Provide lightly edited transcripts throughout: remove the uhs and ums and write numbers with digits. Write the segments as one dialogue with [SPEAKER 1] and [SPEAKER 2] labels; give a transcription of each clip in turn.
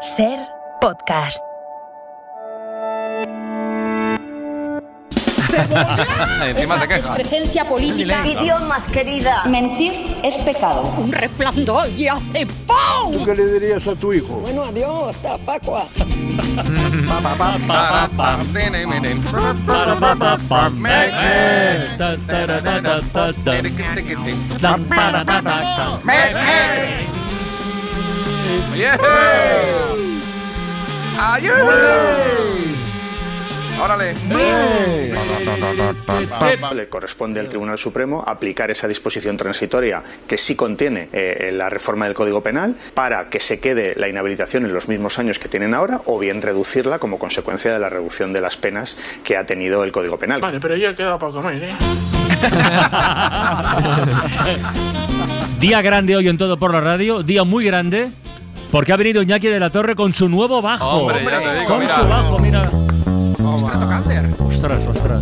[SPEAKER 1] SER Podcast.
[SPEAKER 2] Encima se queja.
[SPEAKER 3] Es presencia política.
[SPEAKER 4] Idiomas, querida.
[SPEAKER 3] Mentir es pecado.
[SPEAKER 4] Un resplandor y hace ¡pum!
[SPEAKER 5] ¿Tú qué le dirías a tu hijo?
[SPEAKER 4] Bueno, adiós, hasta Pascua.
[SPEAKER 2] ¡Órale!
[SPEAKER 6] Le corresponde al Tribunal Supremo aplicar esa disposición transitoria que sí contiene la reforma del Código Penal para que se quede la inhabilitación en los mismos años que tienen ahora, o bien reducirla como consecuencia de la reducción de las penas que ha tenido el Código Penal.
[SPEAKER 7] Vale, pero ya he quedado para comer, ¿eh?
[SPEAKER 8] Día grande hoy en Todo por la Radio, día muy grande, porque ha venido Iñaki de la Torre con su nuevo bajo.
[SPEAKER 2] Hombre, ya te digo,
[SPEAKER 8] con
[SPEAKER 2] mira.
[SPEAKER 8] su bajo, mira.
[SPEAKER 5] Stratocaster.
[SPEAKER 8] Ostras.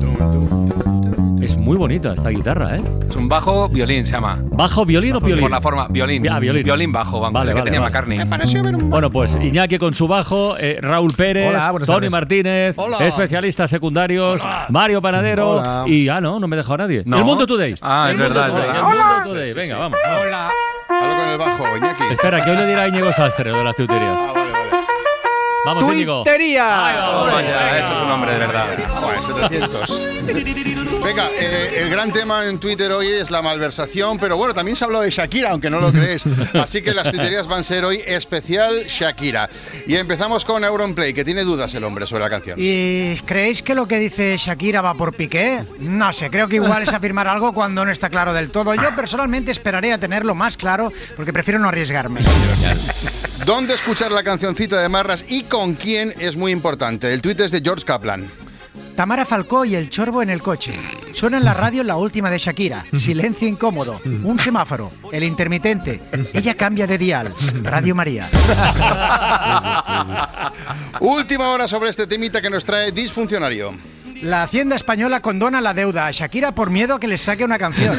[SPEAKER 8] Es muy bonita esta guitarra, ¿eh?
[SPEAKER 2] Es un bajo violín, se llama.
[SPEAKER 8] ¿Bajo violín o violín?
[SPEAKER 2] Por la forma, violín.
[SPEAKER 8] Ah, violín.
[SPEAKER 2] Violín bajo, vamos,
[SPEAKER 8] Vale,
[SPEAKER 2] el que
[SPEAKER 8] vale,
[SPEAKER 2] tenía
[SPEAKER 8] vale.
[SPEAKER 2] McCartney.
[SPEAKER 7] Me pareció ver un...
[SPEAKER 8] Bueno, pues Iñaki con su bajo, Raúl Pérez,
[SPEAKER 9] Hola, buenas
[SPEAKER 8] Tony
[SPEAKER 9] tardes.
[SPEAKER 8] Martínez,
[SPEAKER 5] Hola.
[SPEAKER 8] especialistas secundarios, Mario Panadero
[SPEAKER 5] Hola.
[SPEAKER 8] y no me he dejado nadie.
[SPEAKER 2] No.
[SPEAKER 8] El Mundo Today.
[SPEAKER 2] Ah,
[SPEAKER 8] El
[SPEAKER 2] es
[SPEAKER 8] Mundo
[SPEAKER 2] verdad, es
[SPEAKER 8] Today,
[SPEAKER 2] verdad.
[SPEAKER 8] el Mundo
[SPEAKER 2] Hola.
[SPEAKER 8] Today.
[SPEAKER 2] Sí, sí,
[SPEAKER 8] Venga,
[SPEAKER 2] sí.
[SPEAKER 8] vamos.
[SPEAKER 5] Hola. Hablo con el bajo, Iñaki.
[SPEAKER 8] Espera, que hoy le dirá Íñigo Sastre lo de las tuiterías.
[SPEAKER 5] Vale.
[SPEAKER 8] Vamos, Íñigo.
[SPEAKER 9] ¡Tuitería!
[SPEAKER 8] Ahí va,
[SPEAKER 2] Oh,
[SPEAKER 8] hombre.
[SPEAKER 2] vaya, eso es un hombre de verdad.
[SPEAKER 5] Joder, 700. Venga, el gran tema en Twitter hoy es la malversación, pero bueno, también se ha hablado de Shakira, aunque no lo crees. Así que las tuiterías van a ser hoy especial Shakira. Y empezamos con Auronplay, que tiene dudas el hombre sobre la canción.
[SPEAKER 10] ¿Y creéis que lo que dice Shakira va por Piqué? No sé, creo que igual es afirmar algo cuando no está claro del todo. Yo personalmente esperaré a tenerlo más claro porque prefiero no arriesgarme.
[SPEAKER 5] ¿Dónde escuchar la cancioncita de Marras y con quién es muy importante? El tuit es de George Kaplan.
[SPEAKER 10] Tamara Falcó y el chorbo en el coche. Suena en la radio la última de Shakira. Silencio incómodo. Un semáforo. El intermitente. Ella cambia de dial. Radio María.
[SPEAKER 5] Última hora sobre este temita que nos trae Disfuncionario.
[SPEAKER 10] La Hacienda Española condona la deuda a Shakira por miedo a que le saque una canción.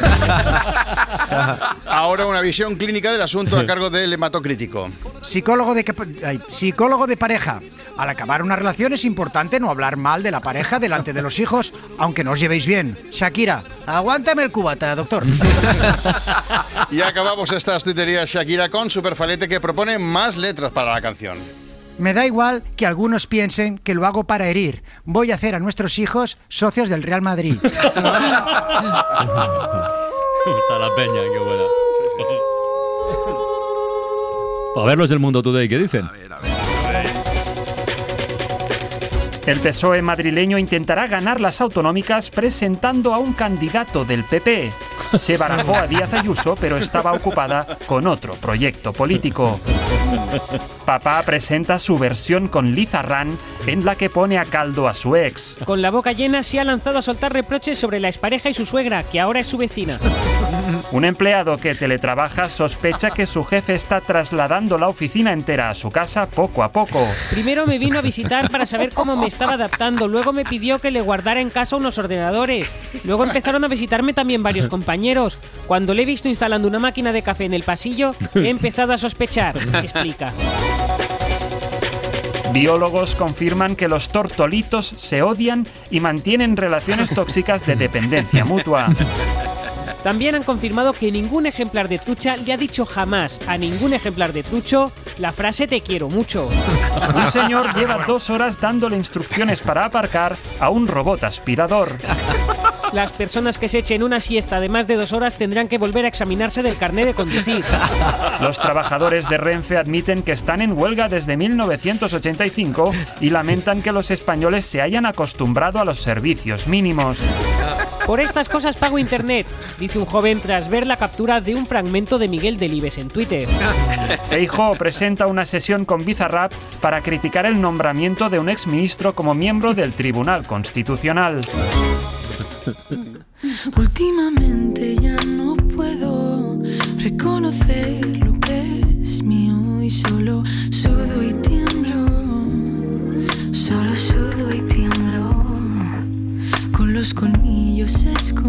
[SPEAKER 5] Ahora una visión clínica del asunto a cargo del hematocrítico.
[SPEAKER 10] Psicólogo de pareja. Al acabar una relación es importante no hablar mal de la pareja delante de los hijos, aunque no os llevéis bien. Shakira, aguántame el cubata, doctor.
[SPEAKER 5] Y acabamos estas tuiterías Shakira con Superfalete, que propone más letras para la canción.
[SPEAKER 10] Me da igual que algunos piensen que lo hago para herir. Voy a hacer a nuestros hijos socios del Real Madrid.
[SPEAKER 8] Está la peña, qué buena. A ver los del Mundo Today, ¿qué dicen?
[SPEAKER 11] El PSOE madrileño intentará ganar las autonómicas presentando a un candidato del PP. Se barajó a Díaz Ayuso, pero estaba ocupada con otro proyecto político. Papá presenta su versión con Lizarrán, en la que pone a caldo a su ex.
[SPEAKER 12] Con la boca llena se ha lanzado a soltar reproches sobre la expareja y su suegra, que ahora es su vecina.
[SPEAKER 11] Un empleado que teletrabaja sospecha que su jefe está trasladando la oficina entera a su casa poco a poco.
[SPEAKER 12] Primero me vino a visitar para saber cómo me estaba adaptando, luego me pidió que le guardara en casa unos ordenadores. Luego empezaron a visitarme también varios compañeros. Cuando le he visto instalando una máquina de café en el pasillo, he empezado a sospechar, explica.
[SPEAKER 11] Biólogos confirman que los tortolitos se odian y mantienen relaciones tóxicas de dependencia mutua.
[SPEAKER 12] También han confirmado que ningún ejemplar de trucha le ha dicho jamás a ningún ejemplar de trucho la frase "te quiero mucho".
[SPEAKER 11] Un señor lleva 2 horas dándole instrucciones para aparcar a un robot aspirador.
[SPEAKER 12] Las personas que se echen una siesta de más de 2 horas tendrán que volver a examinarse del carné de conducir.
[SPEAKER 11] Los trabajadores de Renfe admiten que están en huelga desde 1985 y lamentan que los españoles se hayan acostumbrado a los servicios mínimos.
[SPEAKER 12] Por estas cosas pago internet, dice un joven tras ver la captura de un fragmento de Miguel Delibes en Twitter.
[SPEAKER 11] Feijóo presenta una sesión con Bizarrap para criticar el nombramiento de un exministro como miembro del Tribunal Constitucional.
[SPEAKER 13] Últimamente ya no puedo reconocer lo que es mío y solo sudo y tiemblo, solo sudo y tiemblo, con los colmillos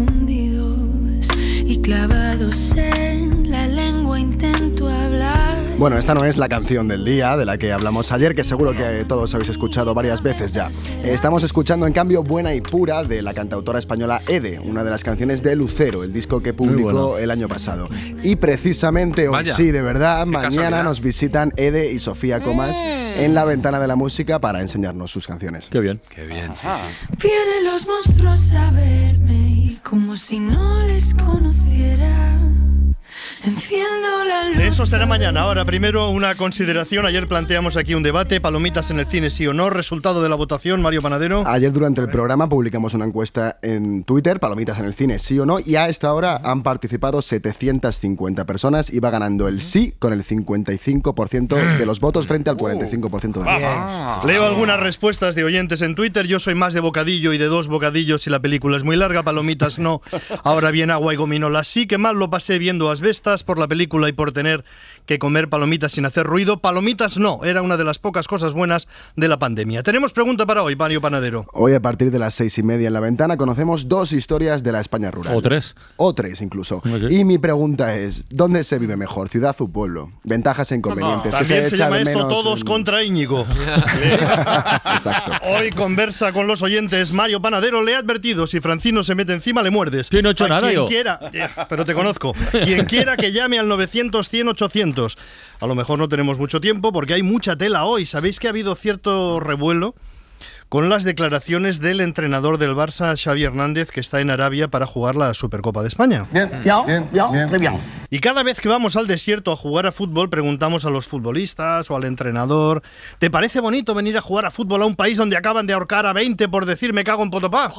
[SPEAKER 13] escondidos y clavados en la lengua intento hablar
[SPEAKER 1] Bueno, esta no es la canción del día de la que hablamos ayer, que seguro que todos habéis escuchado varias veces ya. Estamos escuchando, en cambio, Buena y Pura, de la cantautora española Ede, una de las canciones de Lucero, el disco que publicó el año pasado. Y precisamente hoy, sí, de verdad, mañana nos visitan Ede y Sofía Comas en la Ventana de la Música para enseñarnos sus canciones.
[SPEAKER 8] Qué bien.
[SPEAKER 2] Qué bien, sí.
[SPEAKER 13] Vienen los monstruos a verme y como si no les conociera. Enciendo la luz.
[SPEAKER 7] Eso será mañana. Ahora, primero una consideración. Ayer planteamos aquí un debate. Palomitas en el cine, sí o no. Resultado de la votación, Mario Panadero.
[SPEAKER 1] Ayer durante el programa publicamos una encuesta en Twitter, Palomitas en el cine, sí o no, y a esta hora han participado 750 personas y va ganando el sí con el 55% de los votos frente al 45% de los votos.
[SPEAKER 7] Leo algunas respuestas de oyentes en Twitter. Yo soy más de bocadillo y de 2 bocadillos si la película es muy larga. Palomitas no. Ahora bien, agua y gominolas sí. Que mal lo pasé viendo Asbestas por la película y por tener que comer palomitas sin hacer ruido. Palomitas no. Era una de las pocas cosas buenas de la pandemia. Tenemos pregunta para hoy, Mario Panadero.
[SPEAKER 1] Hoy a partir de las 6:30 en La Ventana conocemos 2 historias de la España rural.
[SPEAKER 8] O 3.
[SPEAKER 1] O 3 incluso. Okay. Y mi pregunta es, ¿dónde se vive mejor, ciudad o pueblo? Ventajas e inconvenientes.
[SPEAKER 7] También se llama esto Todos contra Íñigo.
[SPEAKER 1] Exacto.
[SPEAKER 7] Hoy conversa con los oyentes Mario Panadero. Le he advertido, si Francino se mete encima le muerdes.
[SPEAKER 8] Yo no he hecho nada,
[SPEAKER 7] quien quiera, pero te conozco. Quien quiera que llame al 900-100-800. A lo mejor no tenemos mucho tiempo porque hay mucha tela hoy. ¿Sabéis que ha habido cierto revuelo con las declaraciones del entrenador del Barça, Xavi Hernández, que está en Arabia para jugar la Supercopa de España?
[SPEAKER 9] Bien.
[SPEAKER 7] Y cada vez que vamos al desierto a jugar a fútbol, preguntamos a los futbolistas o al entrenador: ¿te parece bonito venir a jugar a fútbol a un país donde acaban de ahorcar a 20 por decir me cago en Potopá?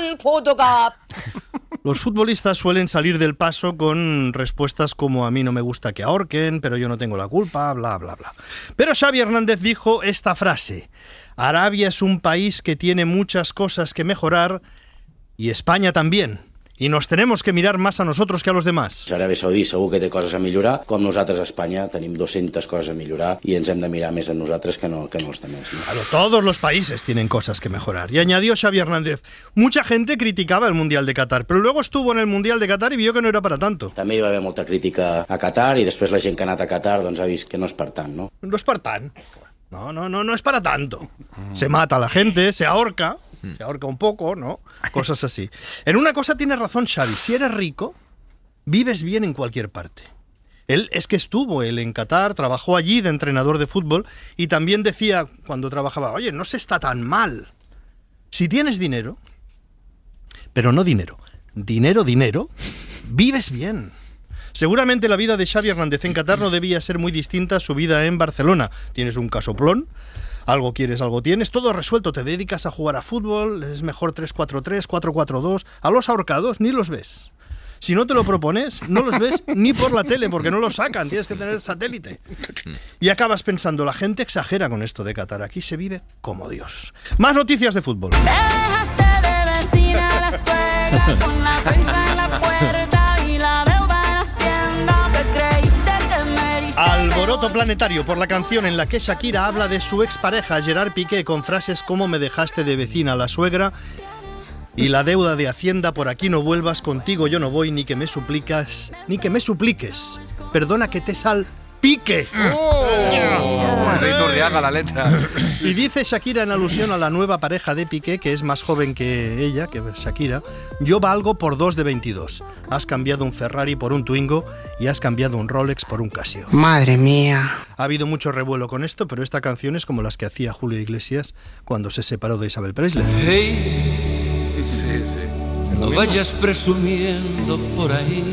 [SPEAKER 7] Los futbolistas suelen salir del paso con respuestas como: a mí no me gusta que ahorquen, pero yo no tengo la culpa, bla, bla, bla. Pero Xavi Hernández dijo esta frase: Arabia es un país que tiene muchas cosas que mejorar y España también. I nos tenemos que mirar más a nosotros que a los demás.
[SPEAKER 9] Aràbia Saudí segur que té coses a millorar, com nosaltres a Espanya tenim 200 coses a millorar i ens hem de mirar més a nosaltres que no els demás. ¿No?
[SPEAKER 7] Claro, todos los países tienen cosas que mejorar. Y añadió Xavi Hernández: mucha gente criticaba el Mundial de Qatar, pero luego estuvo en el Mundial de Qatar y vio que no era para tanto.
[SPEAKER 9] També hi va haver molta crítica a Qatar i després la gent que ha anat a Qatar doncs ha vist que no és per tant, no?
[SPEAKER 7] No es para tant. No es para tanto. Se mata a la gente, se ahorca un poco, ¿no? Cosas así. En una cosa tiene razón Xavi: si eres rico, vives bien en cualquier parte. Él es que estuvo en Qatar, trabajó allí de entrenador de fútbol y también decía cuando trabajaba: oye, no se está tan mal. Si tienes dinero, pero no dinero, vives bien. Seguramente la vida de Xavi Hernández en Qatar no debía ser muy distinta a su vida en Barcelona. Tienes un casoplón, algo quieres, algo tienes, todo resuelto, te dedicas a jugar a fútbol, es mejor 3-4-3, 4-4-2, a los ahorcados ni los ves. Si no te lo propones, no los ves ni por la tele, porque no los sacan, tienes que tener satélite. Y acabas pensando, la gente exagera con esto de Qatar, aquí se vive como Dios. Más noticias de fútbol.
[SPEAKER 13] Dejaste de vecina a la suegra con la prisa en la puerta y la deuda en Hacienda. ¿Qué creíste que me heriste?
[SPEAKER 7] Alboroto planetario por la canción en la que Shakira habla de su expareja Gerard Piqué con frases como me dejaste de vecina a la suegra y la deuda de Hacienda, por aquí no vuelvas, contigo yo no voy, ni que me supliques. Perdona que te salpique.
[SPEAKER 2] Es de Iturriaga la letra.
[SPEAKER 7] Y dice Shakira en alusión a la nueva pareja de Piqué, que es más joven que ella, que Shakira: yo valgo por 2 de 22. Has cambiado un Ferrari por un Twingo y has cambiado un Rolex por un Casio.
[SPEAKER 14] Madre mía.
[SPEAKER 7] Ha habido mucho revuelo con esto, pero esta canción es como las que hacía Julio Iglesias cuando se separó de Isabel Presley.
[SPEAKER 15] Hey, no vayas presumiendo por ahí,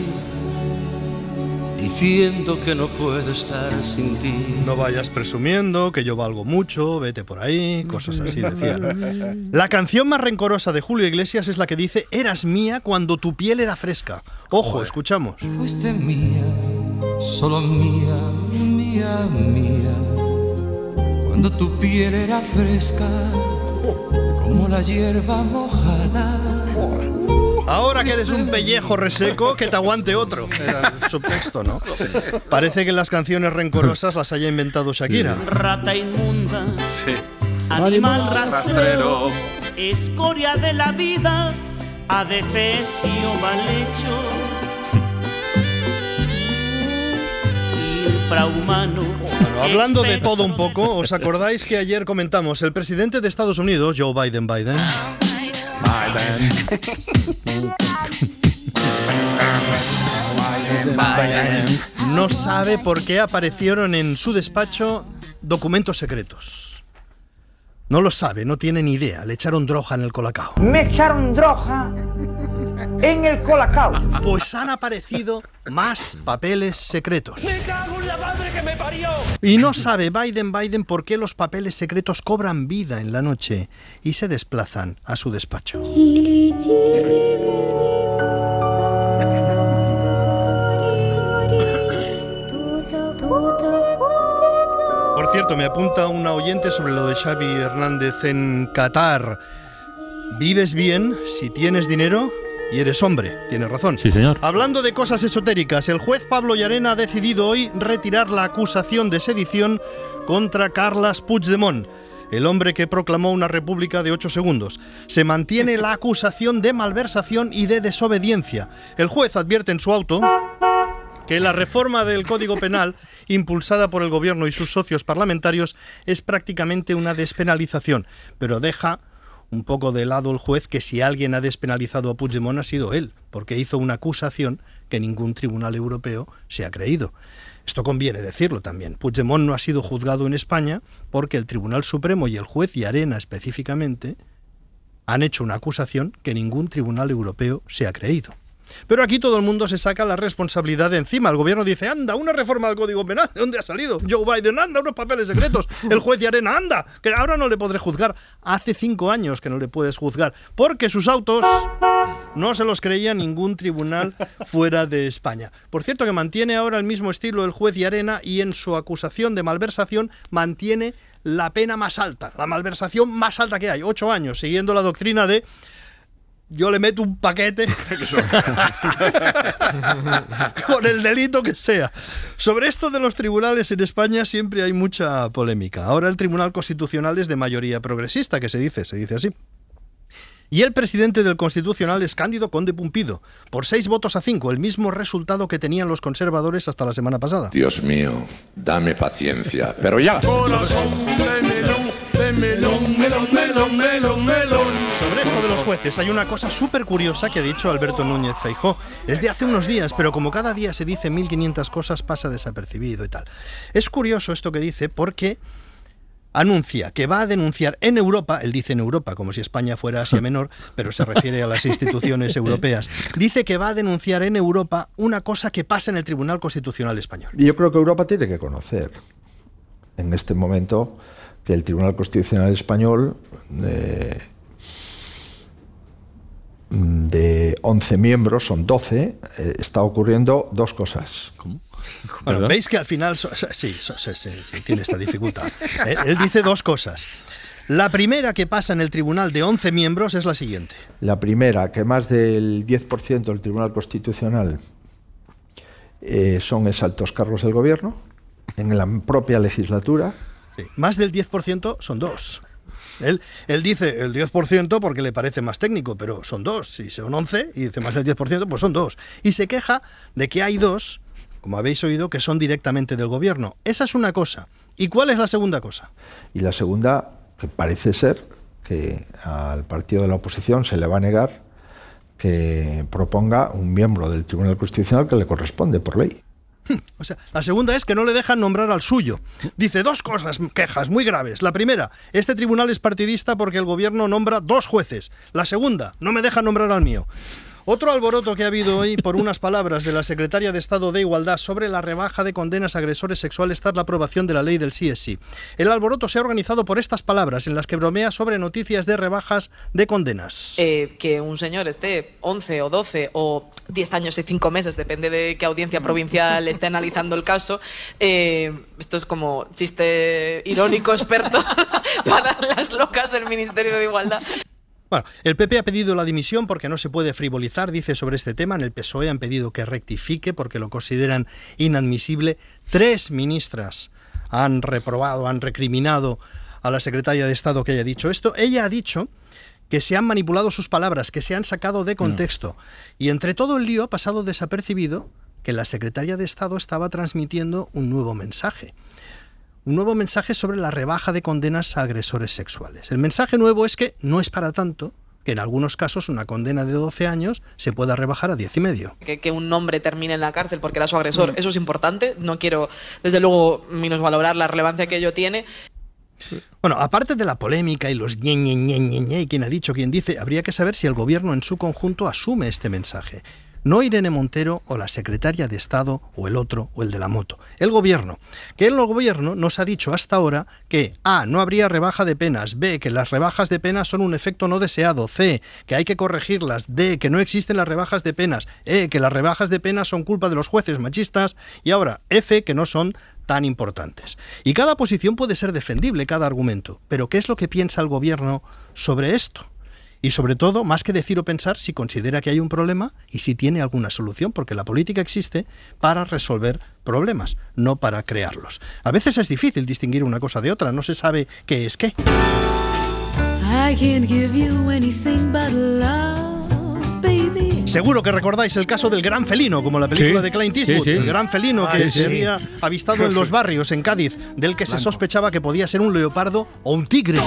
[SPEAKER 15] diciendo que no puedo estar sin ti.
[SPEAKER 7] No vayas presumiendo que yo valgo mucho, vete por ahí, cosas así decían. La canción más rencorosa de Julio Iglesias es la que dice: eras mía cuando tu piel era fresca. Ojo, escuchamos.
[SPEAKER 15] Fuiste mía, solo mía, mía, mía, cuando tu piel era fresca, como la hierba mojada.
[SPEAKER 7] Ahora que eres un pellejo reseco, que te aguante otro. Era el subtexto, ¿no? Parece que las canciones rencorosas las haya inventado Shakira.
[SPEAKER 16] Rata inmunda, animal rastrero, escoria de la vida, adefesio mal hecho, infrahumano.
[SPEAKER 7] Bueno, hablando de todo un poco, ¿os acordáis que ayer comentamos el presidente de Estados Unidos, Joe Biden, no sabe por qué aparecieron en su despacho documentos secretos? No lo sabe, no tiene ni idea. Le echaron droga en el colacao.
[SPEAKER 14] Me echaron droga en el colacao.
[SPEAKER 7] Pues han aparecido más papeles secretos.
[SPEAKER 16] ¡Me cago en la madre que me parió!
[SPEAKER 7] Y no sabe Biden por qué los papeles secretos cobran vida en la noche y se desplazan a su despacho. Por cierto, me apunta una oyente sobre lo de Xavi Hernández en Qatar. ¿Vives bien si tienes dinero y eres hombre? Tienes razón.
[SPEAKER 8] Sí, señor.
[SPEAKER 7] Hablando de cosas esotéricas, el juez Pablo Llarena ha decidido hoy retirar la acusación de sedición contra Carles Puigdemont, el hombre que proclamó una república de 8 segundos. Se mantiene la acusación de malversación y de desobediencia. El juez advierte en su auto que la reforma del Código Penal, impulsada por el Gobierno y sus socios parlamentarios, es prácticamente una despenalización, pero deja un poco de lado el juez que si alguien ha despenalizado a Puigdemont ha sido él, porque hizo una acusación que ningún tribunal europeo se ha creído. Esto conviene decirlo también. Puigdemont no ha sido juzgado en España porque el Tribunal Supremo y el juez Llarena específicamente han hecho una acusación que ningún tribunal europeo se ha creído. Pero aquí todo el mundo se saca la responsabilidad de encima. El gobierno dice, anda, una reforma del Código Penal. ¿De dónde ha salido? Joe Biden, anda, unos papeles secretos. El juez Llarena, anda, que ahora no le podré juzgar. Hace 5 años que no le puedes juzgar, porque sus autos no se los creía ningún tribunal fuera de España. Por cierto, que mantiene ahora el mismo estilo el juez Llarena y en su acusación de malversación mantiene la pena más alta, la malversación más alta que hay, 8 años, siguiendo la doctrina de yo le meto un paquete con el delito que sea. Sobre esto de los tribunales en España siempre hay mucha polémica. Ahora el Tribunal Constitucional es de mayoría progresista, que se dice así. Y el presidente del Constitucional es Cándido Conde Pumpido, por 6-5, el mismo resultado que tenían los conservadores hasta la semana pasada.
[SPEAKER 17] Dios mío, dame paciencia, pero ya.
[SPEAKER 16] Corazón de melón, melón, melón.
[SPEAKER 7] Sobre esto de los jueces hay una cosa súper curiosa que ha dicho Alberto Núñez Feijóo. Es de hace unos días, pero como cada día se dice 1500 cosas, pasa desapercibido y tal. Es curioso esto que dice porque anuncia que va a denunciar en Europa, él dice en Europa como si España fuera Asia Menor, pero se refiere a las instituciones europeas, dice que va a denunciar en Europa una cosa que pasa en el Tribunal Constitucional Español.
[SPEAKER 18] Y yo creo que Europa tiene que conocer en este momento que el Tribunal Constitucional Español de 11 miembros, son 12, está ocurriendo 2 cosas.
[SPEAKER 7] ¿Cómo? Bueno, veis que al final sí, tiene esta dificultad. Él dice 2 cosas. La primera que pasa en el tribunal de 11 miembros es la siguiente.
[SPEAKER 18] La primera, que más del 10% del Tribunal Constitucional son exaltos cargos del gobierno, en la propia legislatura.
[SPEAKER 7] Sí, más del 10% son 2. Él dice el 10% porque le parece más técnico, pero son 2. Si son 11 y dice más del 10%, pues son 2. Y se queja de que hay 2, como habéis oído, que son directamente del gobierno. Esa es una cosa. ¿Y cuál es la segunda cosa?
[SPEAKER 18] Y la segunda, que parece ser que al partido de la oposición se le va a negar que proponga un miembro del Tribunal Constitucional que le corresponde por ley.
[SPEAKER 7] O sea, la segunda es que no le dejan nombrar al suyo. Dice 2 cosas, quejas muy graves. La primera, este tribunal es partidista porque el gobierno nombra 2 jueces. La segunda, no me dejan nombrar al mío. Otro alboroto que ha habido hoy por unas palabras de la secretaria de Estado de Igualdad sobre la rebaja de condenas a agresores sexuales tras la aprobación de la ley del sí es sí. El alboroto se ha organizado por estas palabras en las que bromea sobre noticias de rebajas de condenas.
[SPEAKER 19] Que un señor esté 11 o 12 o 10 años y 5 meses, depende de qué audiencia provincial esté analizando el caso. Esto es como chiste irónico experto para las locas del Ministerio de Igualdad.
[SPEAKER 7] Bueno, el PP ha pedido la dimisión porque no se puede frivolizar, dice sobre este tema. En el PSOE han pedido que rectifique porque lo consideran inadmisible. 3 ministras han reprobado, han recriminado a la secretaria de Estado que haya dicho esto. Ella ha dicho que se han manipulado sus palabras, que se han sacado de contexto. Y entre todo el lío ha pasado desapercibido que la secretaria de Estado estaba transmitiendo un nuevo mensaje. Un nuevo mensaje sobre la rebaja de condenas a agresores sexuales. El mensaje nuevo es que no es para tanto, que en algunos casos una condena de 12 años se pueda rebajar a 10 y medio.
[SPEAKER 19] Que un hombre termine en la cárcel porque era su agresor, eso es importante. No quiero, desde luego, minusvalorar la relevancia que ello tiene.
[SPEAKER 7] Bueno, aparte de la polémica y los ñe, y quién ha dicho, quién dice, habría que saber si el gobierno en su conjunto asume este mensaje. No Irene Montero o la secretaria de Estado o el otro o el de la moto. El gobierno. Que el gobierno nos ha dicho hasta ahora que A, no habría rebaja de penas, B, que las rebajas de penas son un efecto no deseado, C, que hay que corregirlas, D, que no existen las rebajas de penas, E, que las rebajas de penas son culpa de los jueces machistas y ahora F, que no son tan importantes. Y cada posición puede ser defendible, cada argumento. Pero ¿qué es lo que piensa el gobierno sobre esto? Y sobre todo, más que decir o pensar, si considera que hay un problema y si tiene alguna solución, porque la política existe para resolver problemas, no para crearlos. A veces es difícil distinguir una cosa de otra, no se sabe qué es qué.
[SPEAKER 13] I can't give you anything but love, baby.
[SPEAKER 7] Seguro que recordáis el caso del gran felino, como la película de Clint Eastwood, el gran felino que se había avistado en Los Barrios, en Cádiz, del que se sospechaba que podía ser un leopardo o un tigre.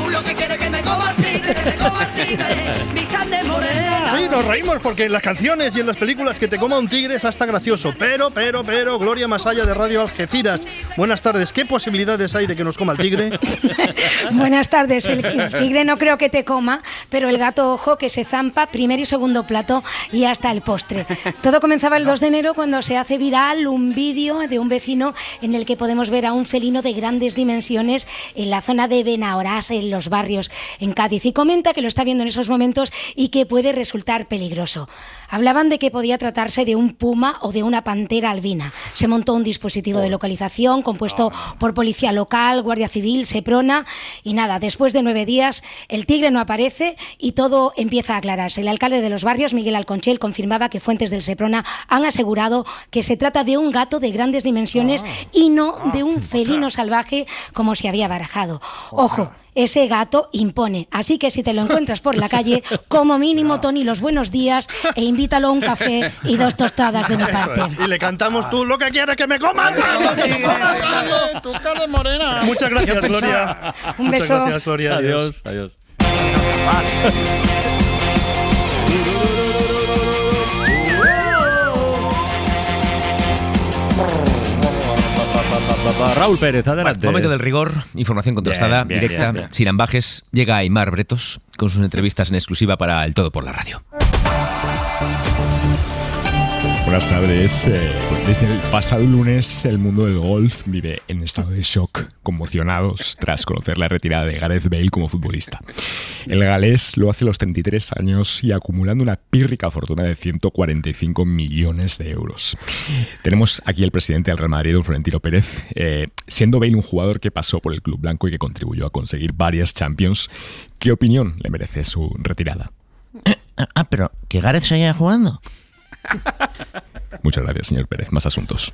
[SPEAKER 7] Sí, nos reímos porque en las canciones y en las películas que te coma un tigre es hasta gracioso. Pero, Gloria Masaya de Radio Algeciras. Buenas tardes. ¿Qué posibilidades hay de que nos coma el tigre?
[SPEAKER 20] Buenas tardes. El tigre no creo que te coma, pero el gato ojo que se zampa primer y segundo plato y hasta el postre. Todo comenzaba el 2 de enero cuando se hace viral un vídeo de un vecino en el que podemos ver a un felino de grandes dimensiones en la zona de Benahorás, en Los Barrios, en Cádiz, y comenta que lo está viendo en esos momentos y que puede resultar peligroso. Hablaban de que podía tratarse de un puma o de una pantera albina. Se montó un dispositivo de localización compuesto por policía local, Guardia Civil, Seprona y nada, después de 9 días el tigre no aparece y todo empieza a aclararse. El alcalde de Los Barrios, Miguel Alconchel, confirmaba que fuentes del Seprona han asegurado que se trata de un gato de grandes dimensiones y no de un felino salvaje como se había barajado. Ojo, ese gato impone, así que si te lo encuentras por la calle, como mínimo Tony los buenos días e invítalo a un café y 2 tostadas de mi parte.
[SPEAKER 7] Y le cantamos tú lo que quieres que me coman.
[SPEAKER 5] Tu cara morena.
[SPEAKER 7] Muchas gracias, Gloria.
[SPEAKER 20] Un beso.
[SPEAKER 7] Muchas gracias, Gloria.
[SPEAKER 8] Adiós. Raúl Pérez, adelante.
[SPEAKER 21] Momento del rigor, información contrastada,
[SPEAKER 8] Bien,
[SPEAKER 21] directa,
[SPEAKER 8] bien.
[SPEAKER 21] sin ambajes. Llega Aimar Bretos con sus entrevistas en exclusiva para El Todo por la Radio.
[SPEAKER 22] Buenas tardes. Desde el pasado lunes, el mundo del golf vive en estado de shock, conmocionados tras conocer la retirada de Gareth Bale como futbolista. El galés lo hace a los 33 años y acumulando una pírrica fortuna de 145 millones de euros. Tenemos aquí al presidente del Real Madrid, don Florentino Pérez. Siendo Bale un jugador que pasó por el club blanco y que contribuyó a conseguir varias Champions, ¿qué opinión le merece su retirada?
[SPEAKER 23] Pero que Gareth seguía jugando.
[SPEAKER 22] Muchas gracias, señor Pérez. Más asuntos.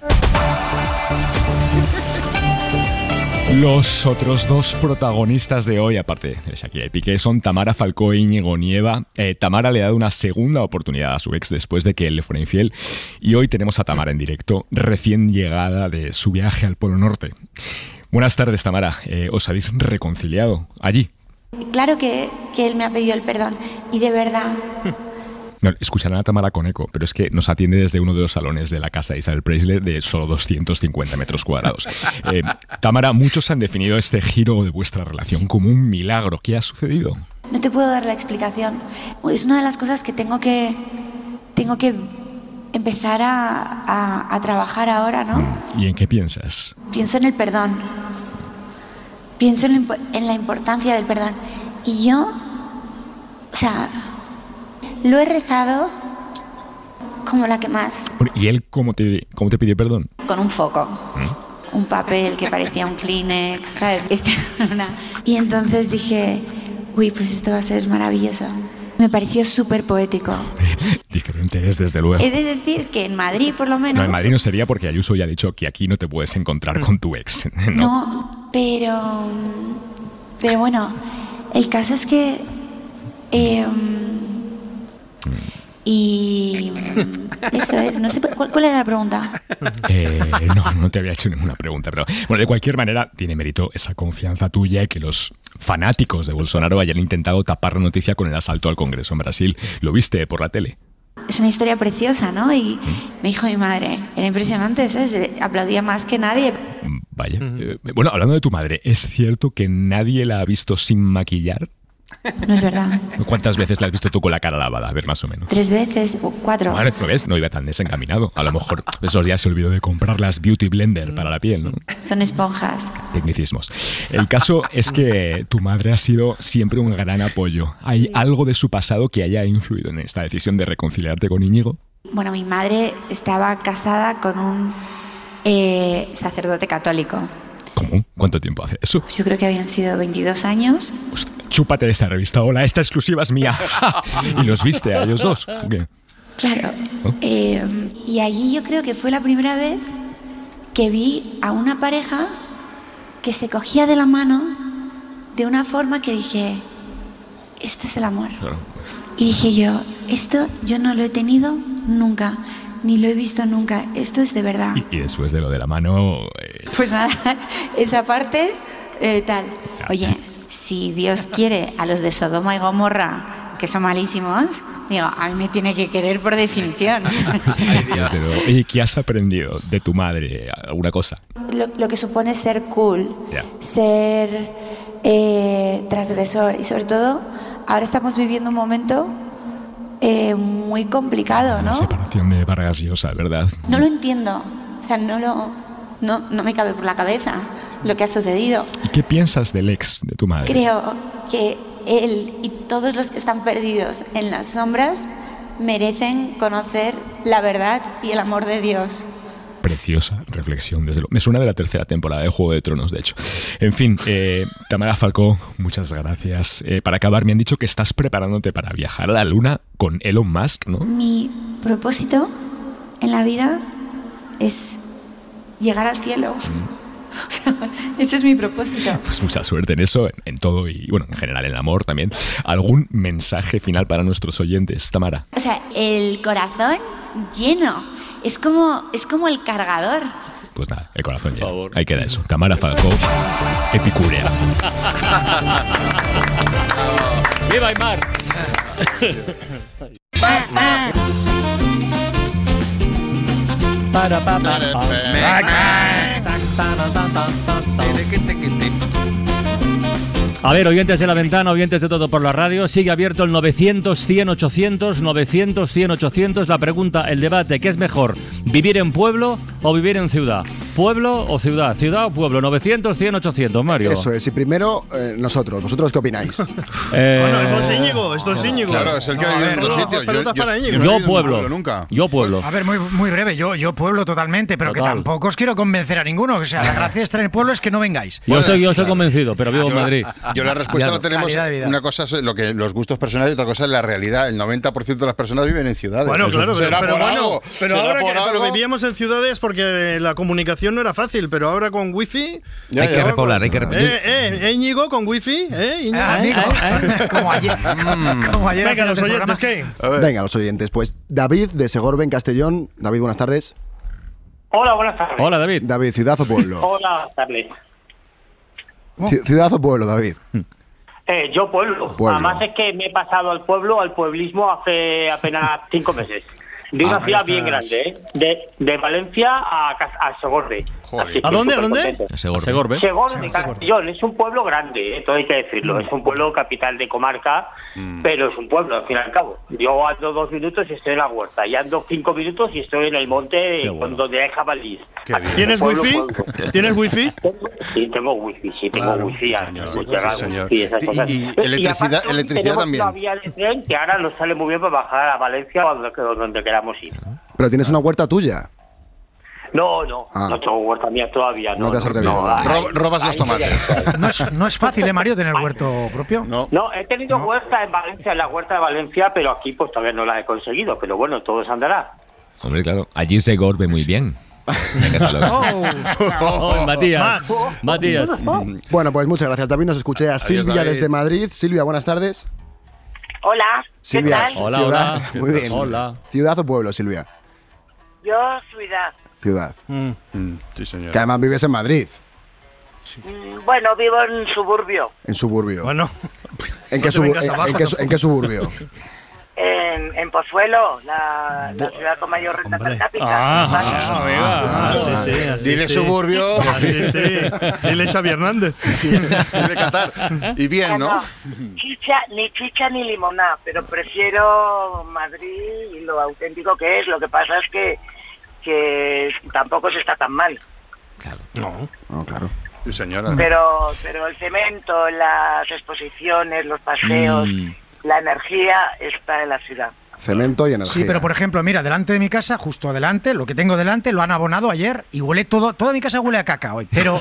[SPEAKER 22] Los otros 2 protagonistas de hoy, aparte de Shakira y Piqué, son Tamara Falcó e Íñigo Nieva. Tamara le ha dado una segunda oportunidad a su ex después de que él le fuera infiel. Y hoy tenemos a Tamara en directo, recién llegada de su viaje al Polo Norte. Buenas tardes, Tamara. ¿Os habéis reconciliado allí?
[SPEAKER 24] Claro que él me ha pedido el perdón. Y de verdad...
[SPEAKER 22] No, escucharán a Tamara con eco, pero es que nos atiende desde uno de los salones de la casa de Isabel Preisler de solo 250 metros cuadrados. Tamara, muchos han definido este giro de vuestra relación como un milagro. ¿Qué ha sucedido?
[SPEAKER 24] No te puedo dar la explicación. Es una de las cosas que tengo que empezar a trabajar ahora, ¿no?
[SPEAKER 22] ¿Y en qué piensas?
[SPEAKER 24] Pienso en el perdón. Pienso en la importancia del perdón. Y yo, lo he rezado como la que más.
[SPEAKER 22] ¿Y él cómo te pidió perdón?
[SPEAKER 24] Con un foco. Un papel que parecía un Kleenex, ¿sabes? Y entonces dije, uy, pues esto va a ser maravilloso. Me pareció súper poético.
[SPEAKER 22] Diferente es, desde luego.
[SPEAKER 24] He de decir que en Madrid, por lo menos...
[SPEAKER 22] No, en Madrid no sería porque Ayuso ya ha dicho que aquí no te puedes encontrar con tu ex.
[SPEAKER 24] No, pero bueno, el caso es que... Y eso es, no sé, ¿cuál era la pregunta?
[SPEAKER 22] No te había hecho ninguna pregunta, pero bueno, de cualquier manera tiene mérito esa confianza tuya y que los fanáticos de Bolsonaro hayan intentado tapar la noticia con el asalto al Congreso en Brasil. ¿Lo viste por la tele?
[SPEAKER 24] Es una historia preciosa, ¿no? Y me dijo mi madre, era impresionante, ¿sabes? Aplaudía más que nadie.
[SPEAKER 22] Vaya. Bueno, hablando de tu madre, ¿es cierto que nadie la ha visto sin maquillar?
[SPEAKER 24] No es verdad.
[SPEAKER 22] ¿Cuántas veces la has visto tú con la cara lavada? A ver, más o menos.
[SPEAKER 24] 3 veces o 4.
[SPEAKER 22] Vale, ¿lo ves? No iba tan desencaminado. A lo mejor esos días se olvidó de comprar las Beauty Blender para la piel, ¿no?
[SPEAKER 24] Son esponjas.
[SPEAKER 22] Tecnicismos. El caso es que tu madre ha sido siempre un gran apoyo. ¿Hay algo de su pasado que haya influido en esta decisión de reconciliarte con Íñigo?
[SPEAKER 24] Bueno, mi madre estaba casada con un sacerdote católico.
[SPEAKER 22] ¿Cómo? ¿Cuánto tiempo hace eso?
[SPEAKER 24] Yo creo que habían sido 22 años.
[SPEAKER 22] Chúpate de esta revista. Hola, esta exclusiva es mía. ¿Y los viste a ellos dos? ¿O qué?
[SPEAKER 24] Claro. Y allí yo creo que fue la primera vez que vi a una pareja que se cogía de la mano de una forma que dije, esto es el amor.
[SPEAKER 22] Claro.
[SPEAKER 24] Y dije esto yo no lo he tenido nunca. Ni lo he visto nunca. Esto es de verdad.
[SPEAKER 22] Y después de lo de la mano...
[SPEAKER 24] Pues nada, esa parte, tal. Oye, si Dios quiere a los de Sodoma y Gomorra, que son malísimos, digo, a mí me tiene que querer por definición.
[SPEAKER 22] Desde luego. ¿Y qué has aprendido de tu madre? ¿Alguna cosa?
[SPEAKER 24] Lo que supone ser cool, ser transgresor y sobre todo, ahora estamos viviendo un momento... muy complicado, ¿no?
[SPEAKER 22] La separación de Vargas Llosa, ¿verdad?
[SPEAKER 24] No lo entiendo, o sea, no me cabe por la cabeza lo que ha sucedido.
[SPEAKER 22] ¿Y qué piensas del ex de tu madre?
[SPEAKER 24] Creo que él y todos los que están perdidos en las sombras merecen conocer la verdad y el amor de Dios.
[SPEAKER 22] Preciosa reflexión, desde luego. Me suena de la 3ª temporada de Juego de Tronos, de hecho. En fin, Tamara Falcó, muchas gracias. Para acabar, me han dicho que estás preparándote para viajar a la Luna con Elon Musk, ¿no?
[SPEAKER 24] Mi propósito en la vida es llegar al cielo. O sea, ese es mi propósito.
[SPEAKER 22] Pues mucha suerte en eso, en todo y, bueno, en general en el amor también. ¿Algún mensaje final para nuestros oyentes, Tamara?
[SPEAKER 24] O sea, el corazón lleno. Es como el cargador.
[SPEAKER 22] Pues nada, el corazón lleno. Ahí queda eso. Tamara Falcó, epicúrea.
[SPEAKER 8] ¡Viva Aymar! A ver, oyentes de La Ventana, oyentes de Todo por la Radio, sigue abierto el 900-100-800, 900-100-800. La pregunta, el debate, ¿qué es mejor? ¿Vivir en pueblo o vivir en ciudad? ¿Pueblo o ciudad? ¿Ciudad o pueblo? 900-100-800, Mario.
[SPEAKER 1] Eso es. Y primero, ¿vosotros qué opináis?
[SPEAKER 7] Bueno, esto es Íñigo.
[SPEAKER 5] Claro, es el que ha vivido en dos sitios.
[SPEAKER 8] Yo pueblo.
[SPEAKER 5] Nunca.
[SPEAKER 8] Yo pueblo.
[SPEAKER 3] A ver, muy breve. Yo pueblo totalmente, pero
[SPEAKER 8] Total.
[SPEAKER 3] que tampoco os quiero convencer a ninguno. O sea, la gracia de estar en el pueblo es que no vengáis.
[SPEAKER 8] Yo estoy convencido, pero vivo en Madrid.
[SPEAKER 5] Yo la respuesta la tenemos.
[SPEAKER 3] Calidad de vida.
[SPEAKER 5] Una cosa es los gustos personales y otra cosa es la realidad. El 90% de las personas viven en ciudades.
[SPEAKER 7] Bueno, claro, pero ahora
[SPEAKER 5] pero
[SPEAKER 7] vivíamos en ciudades porque la comunicación no era fácil, pero ahora con wifi...
[SPEAKER 21] Hay que repoblar.
[SPEAKER 7] Íñigo, con wifi, Íñigo.
[SPEAKER 3] Amigo, como ayer.
[SPEAKER 7] Venga, los oyentes, ¿qué?
[SPEAKER 1] Venga, los oyentes. Pues David, de Segorbe, en Castellón. David, buenas tardes.
[SPEAKER 4] Hola, buenas tardes.
[SPEAKER 8] Hola, David.
[SPEAKER 1] David, ¿ciudad o pueblo?
[SPEAKER 4] Hola, buenas tardes.
[SPEAKER 1] ¿Ciudad o pueblo, David?
[SPEAKER 4] Yo pueblo. Además es que me he pasado al pueblismo hace apenas 5 meses. De una ciudad bien grande, de Valencia a Segorbe.
[SPEAKER 7] ¿A dónde?
[SPEAKER 4] A Segorbe, Castellón. Es un pueblo grande, todo hay que decirlo. Es un pueblo capital de comarca, pero es un pueblo, al fin y al cabo. Yo ando 2 minutos y estoy en la huerta. Y ando 5 minutos y estoy en el monte donde hay jabalíes.
[SPEAKER 7] ¿Tienes wifi? ¿Tienes wifi?
[SPEAKER 4] Sí, tengo wifi, wifi.
[SPEAKER 5] Y electricidad también.
[SPEAKER 4] Una vía de tren que ahora nos sale muy bien para bajar a Valencia o donde queramos ir.
[SPEAKER 1] Pero tienes una huerta tuya.
[SPEAKER 4] No tengo huerta mía todavía.
[SPEAKER 1] No te has atrevido.
[SPEAKER 5] Robas los tomates.
[SPEAKER 3] No es fácil, Mario, tener huerto propio.
[SPEAKER 4] No, he tenido huerta en Valencia, en la huerta de Valencia, pero aquí pues todavía no la he conseguido. Pero bueno, todo se andará.
[SPEAKER 21] Hombre, claro, allí Segorbe muy bien.
[SPEAKER 8] Matías.
[SPEAKER 1] Bueno, pues muchas gracias, David. Nos escuché a Silvia
[SPEAKER 5] David.
[SPEAKER 1] desde Madrid. Silvia, buenas tardes.
[SPEAKER 6] Hola,
[SPEAKER 1] Silvia,
[SPEAKER 6] ¿qué tal?
[SPEAKER 8] Hola,
[SPEAKER 1] ciudad.
[SPEAKER 8] hola.
[SPEAKER 1] Muy bien.
[SPEAKER 8] Hola.
[SPEAKER 1] ¿Ciudad o pueblo, Silvia?
[SPEAKER 6] Yo, ciudad.
[SPEAKER 1] Ciudad.
[SPEAKER 5] Sí, señor.
[SPEAKER 1] Que además vives en Madrid,
[SPEAKER 6] Bueno, vivo en suburbio.
[SPEAKER 1] en suburbio.
[SPEAKER 7] Bueno,
[SPEAKER 1] ¿En
[SPEAKER 7] no
[SPEAKER 1] qué,
[SPEAKER 7] te vengas abajo,
[SPEAKER 1] en qué suburbio?
[SPEAKER 6] En Pozuelo, la ciudad con mayor renta per cápita.
[SPEAKER 7] sí, así
[SPEAKER 5] Dile
[SPEAKER 7] sí.
[SPEAKER 5] suburbio.
[SPEAKER 7] Así sí. Dile Xavi Hernández.
[SPEAKER 5] Dile Qatar. Y bien, ¿no?
[SPEAKER 6] Chicha ni limonada, pero prefiero Madrid y lo auténtico que es. Lo que pasa es que tampoco se está tan mal.
[SPEAKER 5] No, claro. Sí, señora.
[SPEAKER 6] Pero el cemento, las exposiciones, los paseos, la energía está en la ciudad.
[SPEAKER 1] Cemento y energía.
[SPEAKER 3] Sí, pero por ejemplo, mira, delante de mi casa, justo adelante, lo que tengo delante, lo han abonado ayer y huele toda mi casa huele a caca hoy. Pero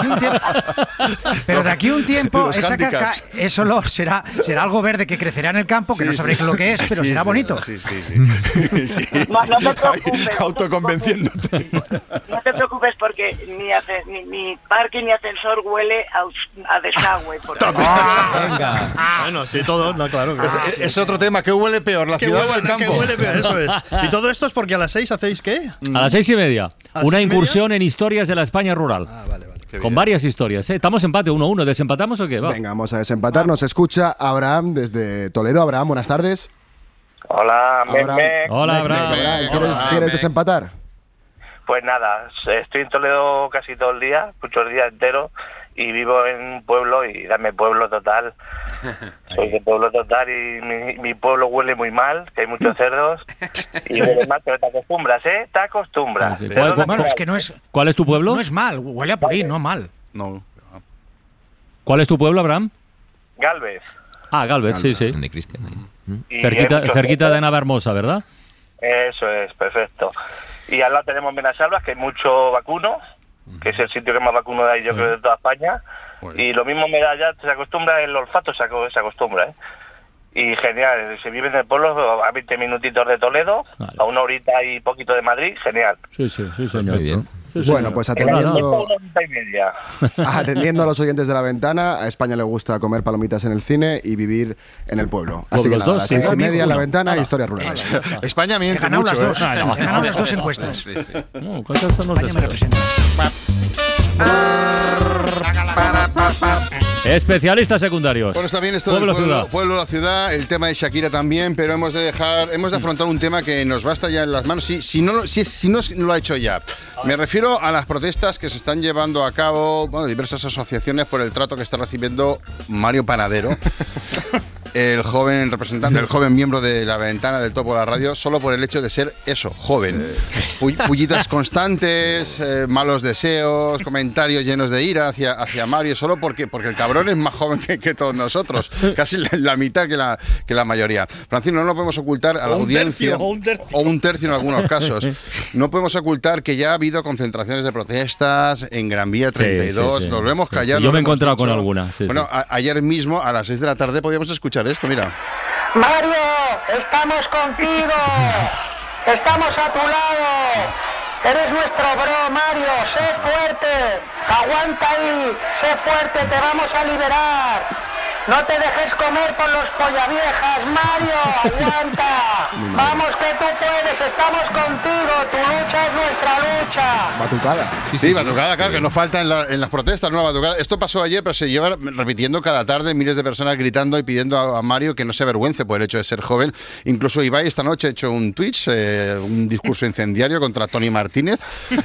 [SPEAKER 3] de aquí a un tiempo,
[SPEAKER 5] Los
[SPEAKER 3] esa caca,
[SPEAKER 5] handicaps.
[SPEAKER 3] eso será algo verde que crecerá en el campo, que no sabréis lo que es, pero
[SPEAKER 5] Sí,
[SPEAKER 3] será
[SPEAKER 5] sí,
[SPEAKER 3] bonito.
[SPEAKER 5] Sí.
[SPEAKER 6] No te preocupes.
[SPEAKER 5] Autoconvenciéndote.
[SPEAKER 6] No te preocupes porque ni parque ni ascensor huele a desagüe.
[SPEAKER 7] Bueno, sí, todo, no, claro.
[SPEAKER 5] Es otro tema. ¿Qué huele peor, la ciudad o el campo?
[SPEAKER 7] Que huele peor, eso es. Y todo esto es porque a las 6 hacéis ¿qué?
[SPEAKER 8] A las 6:30.
[SPEAKER 7] ¿A las
[SPEAKER 8] Una
[SPEAKER 7] 6:30?
[SPEAKER 8] incursión en historias de la España rural.
[SPEAKER 7] Vale.
[SPEAKER 8] Con varias historias. Estamos empate 1-1. ¿Desempatamos o qué? Va.
[SPEAKER 1] Venga, vamos a desempatar. Nos escucha Abraham desde Toledo. Abraham, buenas tardes.
[SPEAKER 10] Hola,
[SPEAKER 1] Abraham.
[SPEAKER 8] Hola, Abraham.
[SPEAKER 1] ¿Quieres desempatar?
[SPEAKER 10] Pues nada, estoy en Toledo casi todo el día, muchos días enteros, y vivo en un pueblo y dame pueblo total. Soy de pueblo total y mi pueblo huele muy mal, que hay muchos cerdos, y huele mal, pero te acostumbras, ¿eh? Te acostumbras.
[SPEAKER 8] Sí.
[SPEAKER 3] Bueno, es que no es...
[SPEAKER 8] ¿Cuál es tu pueblo?
[SPEAKER 3] No es mal, huele a purín, no mal.
[SPEAKER 5] No.
[SPEAKER 8] ¿Cuál es tu pueblo, Abraham?
[SPEAKER 10] Galvez.
[SPEAKER 8] Ah, Galvez, sí.
[SPEAKER 21] De Cristian.
[SPEAKER 10] Y
[SPEAKER 8] Cerquita,
[SPEAKER 10] hay muchos
[SPEAKER 8] cerquita de
[SPEAKER 10] cerdos.
[SPEAKER 8] Navahermosa, ¿verdad?
[SPEAKER 10] Eso es, perfecto. Y al lado tenemos Benasalvas, que hay mucho vacuno, que es el sitio que más vacuno hay, yo creo, de toda España. Y lo mismo me da ya, se acostumbra, el olfato se acostumbra, ¿eh? Y genial, se vive en el pueblo a 20 minutitos de Toledo, a 1 horita y poquito de Madrid, genial.
[SPEAKER 8] Sí, señor.
[SPEAKER 21] Muy bien.
[SPEAKER 8] Sí,
[SPEAKER 1] Bueno,
[SPEAKER 8] señor.
[SPEAKER 1] pues
[SPEAKER 10] Una horita y media.
[SPEAKER 1] atendiendo a los oyentes de la ventana, a España le gusta comer palomitas en el cine y vivir en el pueblo. Así que
[SPEAKER 8] Pueblos
[SPEAKER 1] nada, a
[SPEAKER 8] dos,
[SPEAKER 1] las
[SPEAKER 8] sí.
[SPEAKER 1] 6:30 en la
[SPEAKER 8] Uno.
[SPEAKER 1] ventana, historias rurales.
[SPEAKER 5] España
[SPEAKER 3] He
[SPEAKER 5] miente
[SPEAKER 3] ganado
[SPEAKER 5] mucho,
[SPEAKER 3] las dos.
[SPEAKER 5] ¿eh?
[SPEAKER 3] He ganado las dos encuestas.
[SPEAKER 8] No, ¿cuántas son los
[SPEAKER 3] España me
[SPEAKER 8] deseos?
[SPEAKER 3] representa.
[SPEAKER 8] Especialistas secundarios.
[SPEAKER 5] Bueno, está bien esto del
[SPEAKER 8] Pueblo-ciudad.
[SPEAKER 5] pueblo, la ciudad, el tema de Shakira también, pero hemos de afrontar un tema que nos va a estar ya en las manos, si no lo ha hecho ya. Me refiero a las protestas que se están llevando a cabo, diversas asociaciones por el trato que está recibiendo Mario Panadero. El joven representante, el joven miembro de la ventana del Topo de la Radio, solo por el hecho de ser eso, joven. Pullitas constantes, malos deseos, comentarios llenos de ira hacia Mario, solo porque el cabrón es más joven que todos nosotros, casi la mitad que la mayoría. Francino, no lo podemos ocultar a la audiencia, o un tercio en algunos casos. No podemos ocultar que ya ha habido concentraciones de protestas en Gran Vía 32,
[SPEAKER 8] Sí.
[SPEAKER 5] nos lo hemos callado.
[SPEAKER 8] Yo
[SPEAKER 5] no
[SPEAKER 8] me he
[SPEAKER 5] lo hemos
[SPEAKER 8] encontrado con
[SPEAKER 5] dicho.
[SPEAKER 8] alguna.
[SPEAKER 5] Bueno, ayer mismo a las 6 de la tarde podíamos escuchar esto, mira.
[SPEAKER 14] Mario, estamos contigo. Estamos a tu lado. Eres nuestro bro, Mario. Sé fuerte. Aguanta ahí. Sé fuerte. Te vamos a liberar. No te dejes comer por los pollaviejas, Mario. Aguanta. Vamos que tú puedes. Estamos contigo. Tu lucha es nuestra lucha.
[SPEAKER 1] Batucada.
[SPEAKER 5] Sí, batucada, claro, que no falta en las protestas, ¿no? Batucada. Esto pasó ayer, pero se lleva repitiendo cada tarde, miles de personas gritando y pidiendo a Mario que no se avergüence por el hecho de ser joven. Incluso Ibai esta noche ha hecho un Twitch, un discurso incendiario contra Tony Martínez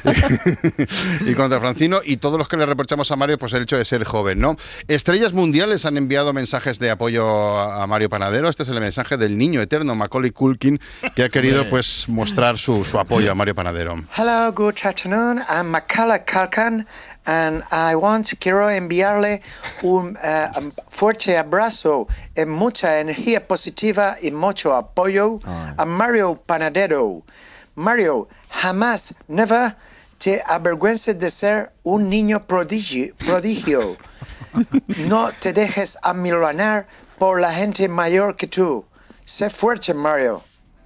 [SPEAKER 5] y contra Francino, y todos los que le reprochamos a Mario, pues el hecho de ser joven, ¿no? Estrellas mundiales han enviado mensajes de apoyo a Mario Panadero. Este es el mensaje del niño eterno, Macaulay Culkin, que ha querido pues mostrar su apoyo a Mario Panadero.
[SPEAKER 11] Hello, good afternoon. I'm Macaulay Culkin and quiero enviarle un fuerte abrazo y mucha energía positiva y mucho apoyo a Mario Panadero. Mario, jamás, never te avergüences de ser un niño prodigio. No te dejes amilanar por la gente mayor que tú. Sé fuerte, Mario.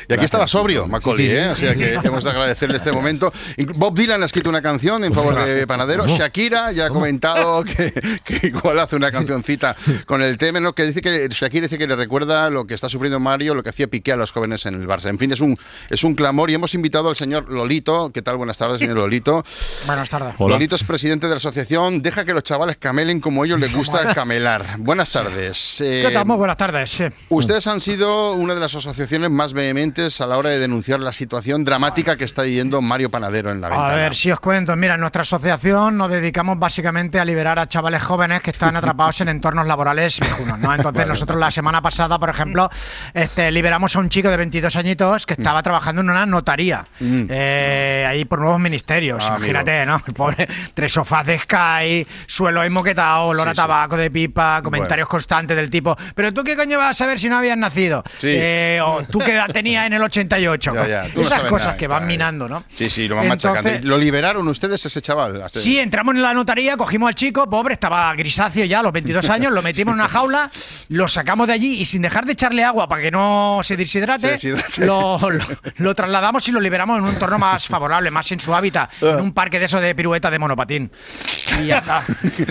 [SPEAKER 5] Y aquí estaba sobrio, Macaulay, o sea que hemos de agradecerle este momento. Bob Dylan ha escrito una canción en favor de Panadero. Shakira ya ha comentado que igual hace una cancioncita con el tema, ¿no? Que dice que Shakira dice que le recuerda lo que está sufriendo Mario, lo que hacía Piqué a los jóvenes en el Barça. En fin, es un clamor y hemos invitado al señor Lolito. ¿Qué tal? Buenas tardes, señor Lolito.
[SPEAKER 3] Buenas tardes.
[SPEAKER 22] Hola.
[SPEAKER 5] Lolito es presidente de la asociación Deja que los chavales camelen como a ellos les gusta camelar. Buenas tardes.
[SPEAKER 3] ¿Qué tal? Muy buenas tardes. Sí.
[SPEAKER 5] Ustedes han sido una de las asociaciones más vehementes a la hora de denunciar la situación dramática que está viviendo Mario Panadero en la ventana.
[SPEAKER 3] A ver, si os cuento. Mira, en nuestra asociación nos dedicamos básicamente a liberar a chavales jóvenes que están atrapados en entornos laborales viejunos, ¿no? Entonces nosotros la semana pasada, por ejemplo, liberamos a un chico de 22 añitos que estaba trabajando en una notaría ahí por nuevos ministerios. Imagínate, ¿no? El pobre, 3 sofás de Sky, suelo enmoquetado, olor a tabaco de pipa, comentarios constantes del tipo, pero tú qué coño vas a saber si no habías nacido, o tú qué edad tenías en el 88. Esas cosas que van minando, ¿no?
[SPEAKER 5] Sí, lo van machacando. ¿Lo liberaron ustedes ese chaval?
[SPEAKER 3] Sí, entramos en la notaría, cogimos al chico, pobre, estaba grisáceo ya a los 22 años, lo metimos en una jaula, lo sacamos de allí y sin dejar de echarle agua para que no se deshidrate, lo trasladamos y lo liberamos en un entorno más favorable, más en su hábitat, en un parque de eso de pirueta de monopatín. Y ya está.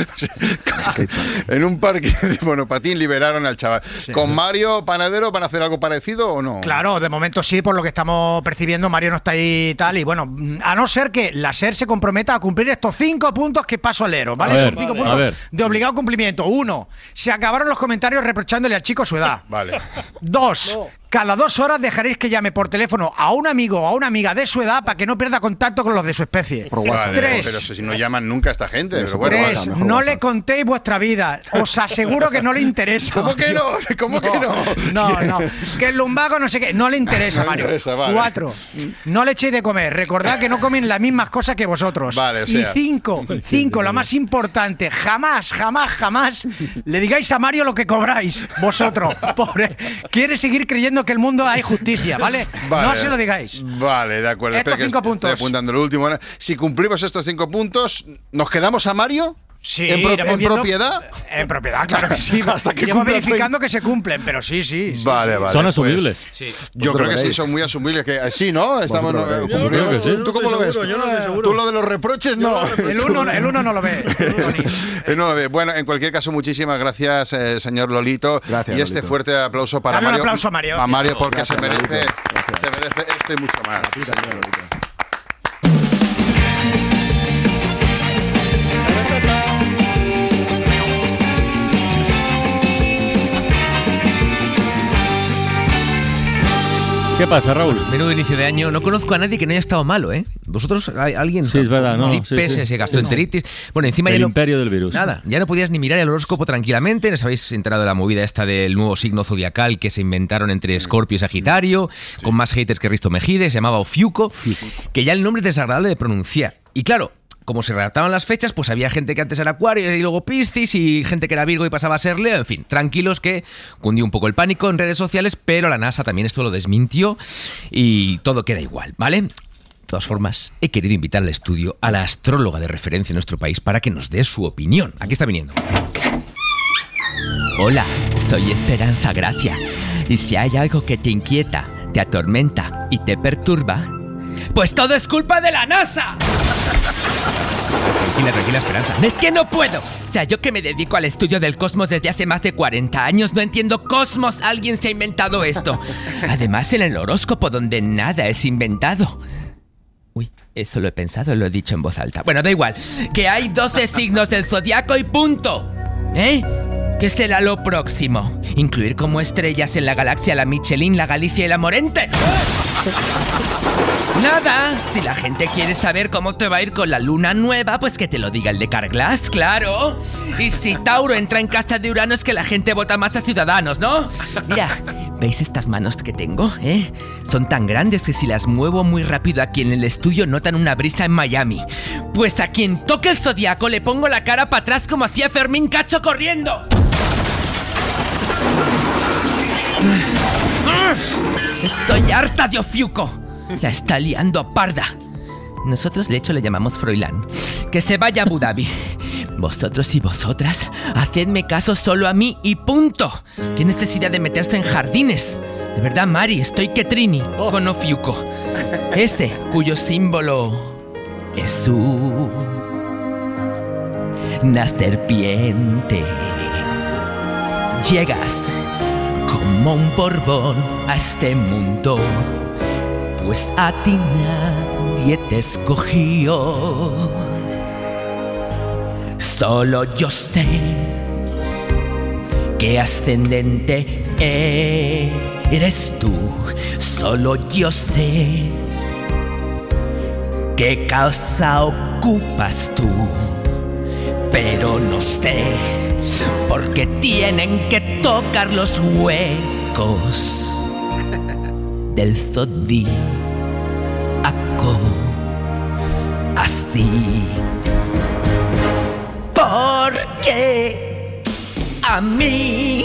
[SPEAKER 5] En un parque de monopatín liberaron al chaval. Sí. ¿Con Mario Panadero van a hacer algo parecido o no?
[SPEAKER 3] Claro, de momento sí, por lo que estamos percibiendo, Mario no está ahí y tal, y bueno, a no ser que la SER se comprometa a cumplir estos 5 puntos que paso a leeros, ¿vale? Son 5 puntos de obligado cumplimiento. 1, se acabaron los comentarios reprochándole al chico su edad.
[SPEAKER 5] Vale.
[SPEAKER 3] 2, cada 2 horas dejaréis que llame por teléfono a un amigo o a una amiga de su edad para que no pierda contacto con los de su especie.
[SPEAKER 5] 3, pero si no llaman nunca a esta gente. Pero bueno,
[SPEAKER 3] 3, no le contéis vuestra vida. Os aseguro que no le interesa.
[SPEAKER 5] ¿Cómo que no? ¿Cómo que no?
[SPEAKER 3] No. Que el lumbago no sé qué. No le interesa, Mario. 4, no le echéis de comer. Recordad que no comen las mismas cosas que vosotros.
[SPEAKER 5] Vale, o sea.
[SPEAKER 3] Y 5, lo más importante, jamás le digáis a Mario lo que cobráis vosotros. Pobre. Quiere seguir creyendo que el mundo hay justicia, ¿vale? No se lo digáis.
[SPEAKER 5] Vale, de acuerdo.
[SPEAKER 3] Estos 5 puntos.
[SPEAKER 5] Estoy apuntando el último. Si cumplimos estos 5 puntos, ¿nos quedamos a Mario?
[SPEAKER 3] Sí,
[SPEAKER 5] ¿En propiedad?
[SPEAKER 3] En propiedad, claro que sí.
[SPEAKER 5] Hasta que
[SPEAKER 3] iremos verificando que se cumplen, pero sí.
[SPEAKER 5] Vale.
[SPEAKER 8] ¿Son asumibles?
[SPEAKER 5] Sí. Yo creo que sí, son muy asumibles. Sí, ¿no? Estamos.
[SPEAKER 8] Yo creo que sí.
[SPEAKER 5] ¿Tú cómo lo ves?
[SPEAKER 7] Yo no estoy seguro.
[SPEAKER 5] ¿Tú lo de los reproches no?
[SPEAKER 3] El uno no lo ve.
[SPEAKER 5] No lo ve. Bueno, en cualquier caso, muchísimas gracias, señor Lolito.
[SPEAKER 1] Gracias,
[SPEAKER 5] y este
[SPEAKER 1] Lolito.
[SPEAKER 5] fuerte aplauso para
[SPEAKER 3] Dale
[SPEAKER 5] Mario.
[SPEAKER 3] Un aplauso a Mario.
[SPEAKER 5] A Mario porque
[SPEAKER 1] Gracias,
[SPEAKER 5] se merece
[SPEAKER 1] Lolito.
[SPEAKER 5] esto y mucho más.
[SPEAKER 1] Sí, señor Lolito.
[SPEAKER 8] ¿Qué pasa, Raúl?
[SPEAKER 21] Menudo inicio de año. No conozco a nadie que no haya estado malo, ¿eh? ¿Vosotros? ¿Alguien?
[SPEAKER 8] Sí, es verdad, no.
[SPEAKER 21] Gripes, gastroenteritis. Bueno, encima
[SPEAKER 8] el
[SPEAKER 21] ya no,
[SPEAKER 8] imperio del virus.
[SPEAKER 21] Nada, ya no podías ni mirar el horóscopo tranquilamente. ¿Os habéis enterado de la movida esta del nuevo signo zodiacal que se inventaron entre Escorpio y Sagitario? Con más haters que Risto Mejide, se llamaba Ofiuco. Que ya el nombre es desagradable de pronunciar. Y claro, como se redactaban las fechas, pues había gente que antes era Acuario y luego Piscis, y gente que era Virgo y pasaba a ser Leo. En fin, tranquilos, que cundió un poco el pánico en redes sociales, pero la NASA también esto lo desmintió y todo queda igual, ¿vale? De todas formas, he querido invitar al estudio a la astróloga de referencia en nuestro país para que nos dé su opinión. Aquí está viniendo. Hola, soy Esperanza Gracia. Y si hay algo que te inquieta, te atormenta y te perturba, pues todo es culpa de la NASA. Tranquila, Esperanza. Es que no puedo. O sea, yo que me dedico al estudio del cosmos desde hace más de 40 años, no entiendo cosmos. Alguien se ha inventado esto. Además, en el horóscopo, donde nada es inventado. Uy, eso lo he pensado, lo he dicho en voz alta. Bueno, da igual. Que hay 12 signos del zodiaco y punto. ¿Eh? ¿Qué será lo próximo? ¿Incluir como estrellas en la galaxia la Michelin, la Galicia y la Morente? Nada, si la gente quiere saber cómo te va a ir con la luna nueva, pues que te lo diga el de Carglass, claro. Y si Tauro entra en casa de Urano es que la gente vota más a Ciudadanos, ¿no? Mira, ¿veis estas manos que tengo, Son tan grandes que si las muevo muy rápido aquí en el estudio notan una brisa en Miami. Pues a quien toque el zodiaco le pongo la cara para atrás como hacía Fermín Cacho corriendo. Estoy harta de Ofiuco. La está liando parda. Nosotros de hecho le llamamos Froilán. Que se vaya a Abu Dhabi. Vosotros y vosotras, hacedme caso solo a mí y punto. ¿Qué necesidad de meterse en jardines? De verdad, Mari, estoy que trini con Ofiuco. Este, cuyo símbolo es una serpiente. Llegas como un Borbón a este mundo, pues a ti nadie te escogió. Solo yo sé qué ascendente eres tú. Solo yo sé qué causa ocupas tú. Pero no sé por qué tienen que tocar los huecos del zodíaco así. Porque a mí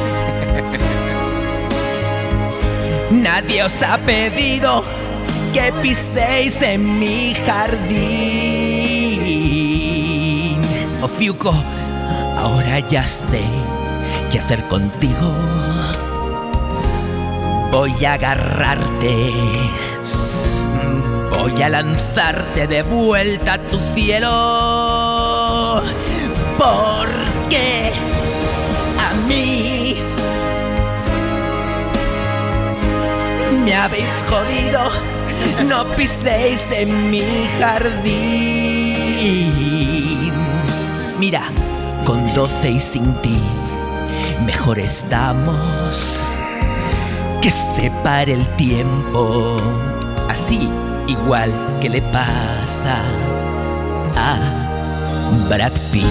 [SPEAKER 21] nadie os ha pedido que piséis en mi jardín. Ofiuco, ahora ya sé qué hacer contigo. Voy a agarrarte, voy a lanzarte de vuelta a tu cielo. Porque a mí me habéis jodido, no piséis en mi jardín. Mira, con 12 y sin ti, mejor estamos. Que se pare el tiempo, así igual que le pasa a Brad Pitt.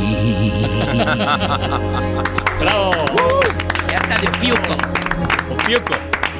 [SPEAKER 8] ¡Bravo!
[SPEAKER 21] Ya está de Ofiuco.
[SPEAKER 8] Ofiuco.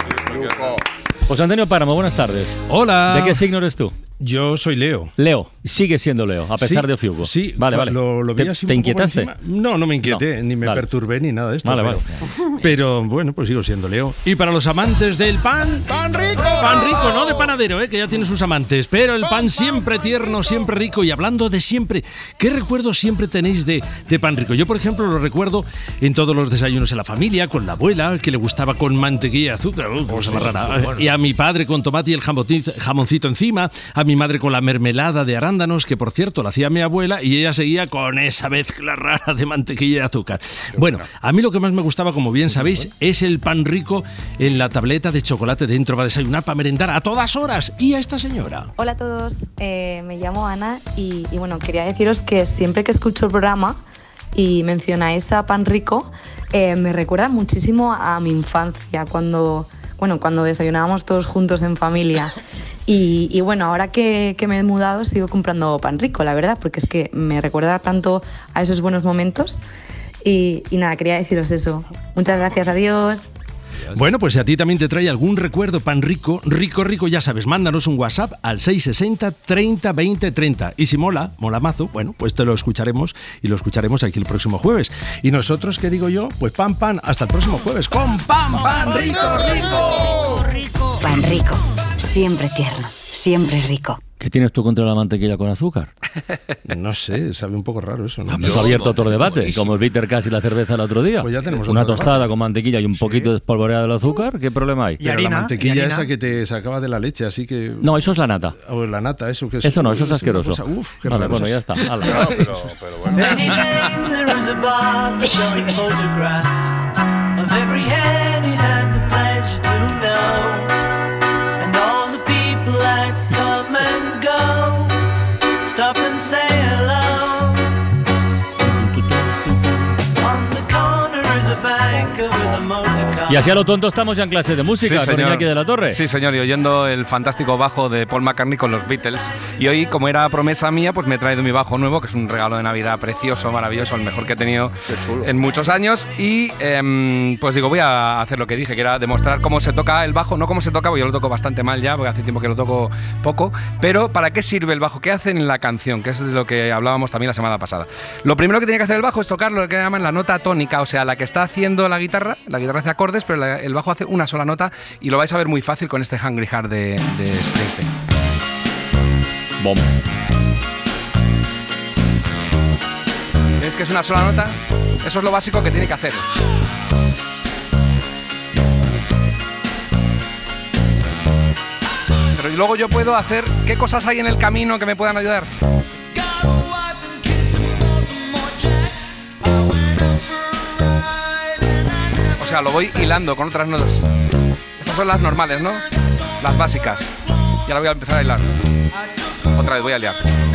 [SPEAKER 8] José Antonio Páramo, buenas tardes.
[SPEAKER 2] Hola.
[SPEAKER 8] ¿De qué signo eres tú?
[SPEAKER 2] Yo soy Leo.
[SPEAKER 8] Leo, sigue siendo Leo, a pesar de Ofiuco.
[SPEAKER 2] Sí,
[SPEAKER 8] vale.
[SPEAKER 2] Lo vi así
[SPEAKER 8] ¿Te
[SPEAKER 2] un poco por
[SPEAKER 8] inquietaste?
[SPEAKER 2] encima. No me inquieté, ni me perturbé, ni nada de esto.
[SPEAKER 8] Vale.
[SPEAKER 2] Pero bueno, pues sigo siendo Leo. Y para los amantes del pan...
[SPEAKER 5] ¡Pan rico!
[SPEAKER 2] Pan rico, no de panadero, que ya tiene sus amantes. Pero el pan siempre tierno, siempre rico. Y hablando de siempre, ¿qué recuerdos siempre tenéis de pan rico? Yo, por ejemplo, lo recuerdo en todos los desayunos en la familia, con la abuela, que le gustaba con mantequilla y azúcar. Cosa más rara. Y a mi padre con tomate y el jamoncito encima. A mi madre con la mermelada de arándanos, que por cierto la hacía mi abuela, y ella seguía con esa mezcla rara de mantequilla y azúcar. Bueno, a mí lo que más me gustaba, como bien sabéis, es el pan rico en la tableta de chocolate dentro. Va a desayunar para merendar a todas horas. Y a esta señora.
[SPEAKER 9] Hola a todos, me llamo Ana y bueno, quería deciros que siempre que escucho el programa y mencionáis a pan rico, me recuerda muchísimo a mi infancia, cuando desayunábamos todos juntos en familia. Y bueno, ahora que me he mudado sigo comprando pan rico, la verdad, porque es que me recuerda tanto a esos buenos momentos. Y nada, quería deciros eso. Muchas gracias, adiós.
[SPEAKER 2] Bueno, pues si a ti también te trae algún recuerdo pan rico, ya sabes, mándanos un WhatsApp al 660 30 20 30. Y si mola mazo, bueno, pues te lo escucharemos y lo escucharemos aquí el próximo jueves. Y nosotros, ¿qué digo yo? Pues pan, hasta el próximo jueves con pan rico.
[SPEAKER 12] Pan rico, siempre tierno, siempre rico.
[SPEAKER 8] ¿Qué tienes tú contra la mantequilla con azúcar?
[SPEAKER 2] No sé, sabe un poco raro eso, ¿no?
[SPEAKER 8] Hemos abierto otro debate, como el bitter casi la cerveza el otro día.
[SPEAKER 2] Pues ya tenemos
[SPEAKER 8] una
[SPEAKER 2] otro
[SPEAKER 8] tostada
[SPEAKER 2] debate.
[SPEAKER 8] con mantequilla y un poquito de espolvoreado del azúcar, ¿qué problema hay?
[SPEAKER 2] Pero la mantequilla esa que te sacaba de la leche, así que...
[SPEAKER 8] No, eso es la nata.
[SPEAKER 2] O la nata, eso que es...
[SPEAKER 8] Eso no, eso es asqueroso.
[SPEAKER 2] Uf, qué
[SPEAKER 8] vale,
[SPEAKER 2] raro.
[SPEAKER 8] Bueno, ya está.
[SPEAKER 2] Pero bueno.
[SPEAKER 15] Stop and say hello. On the corner is a banker with a motor car.
[SPEAKER 8] Y así a lo tonto estamos ya en clase de música con Iñaki de la Torre.
[SPEAKER 25] Sí, señor, y oyendo el fantástico bajo de Paul McCartney con los Beatles. Y hoy, como era promesa mía, pues me he traído mi bajo nuevo, que es un regalo de Navidad precioso, maravilloso, el mejor que he tenido en muchos años. Y pues digo, voy a hacer lo que dije, que era demostrar cómo se toca el bajo. No cómo se toca, porque yo lo toco bastante mal ya, porque hace tiempo que lo toco poco. Pero ¿para qué sirve el bajo? ¿Qué hacen en la canción? Que es de lo que hablábamos también la semana pasada. Lo primero que tiene que hacer el bajo es tocar lo que llaman la nota tónica, o sea, la que está haciendo la guitarra hace acordes, pero el bajo hace una sola nota, y lo vais a ver muy fácil con este Hungry Heart de Springsteen.
[SPEAKER 8] Bom.
[SPEAKER 25] ¿Veis que es una sola nota? Eso es lo básico que tiene que hacer. y luego yo puedo hacer... ¿Qué cosas hay en el camino que me puedan ayudar? O sea, lo voy hilando con otras notas. Estas son las normales, ¿no? Las básicas. Y ahora voy a empezar a hilar. Otra vez voy a liar.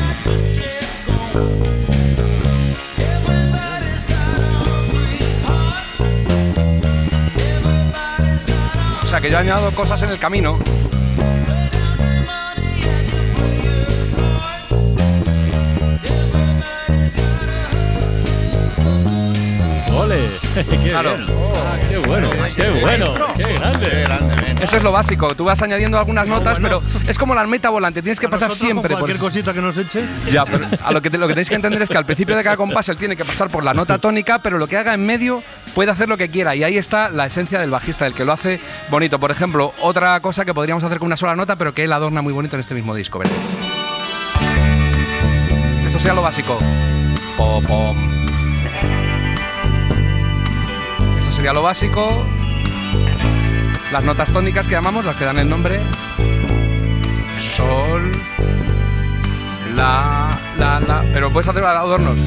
[SPEAKER 25] O sea, que yo he añadido cosas en el camino.
[SPEAKER 8] ¡Ole! ¡Qué
[SPEAKER 25] claro.
[SPEAKER 8] bien! ¡Qué bueno! ¡Qué bueno! ¡Qué grande!
[SPEAKER 25] Eso es lo básico. Tú vas añadiendo algunas notas, pero es como la almeta volante. Tienes que pasar siempre
[SPEAKER 7] con cualquier cosita que nos eche.
[SPEAKER 25] Ya, pero lo que tenéis que entender es que al principio de cada compás él tiene que pasar por la nota tónica, pero lo que haga en medio puede hacer lo que quiera. Y ahí está la esencia del bajista, el que lo hace bonito. Por ejemplo, otra cosa que podríamos hacer con una sola nota, pero que él adorna muy bonito en este mismo disco. ¿Ves? Eso sería lo básico. Pom, pom. Eso sería lo básico. Las notas tónicas que llamamos, las que dan el nombre. Sol, la. Pero puedes hacer adornos.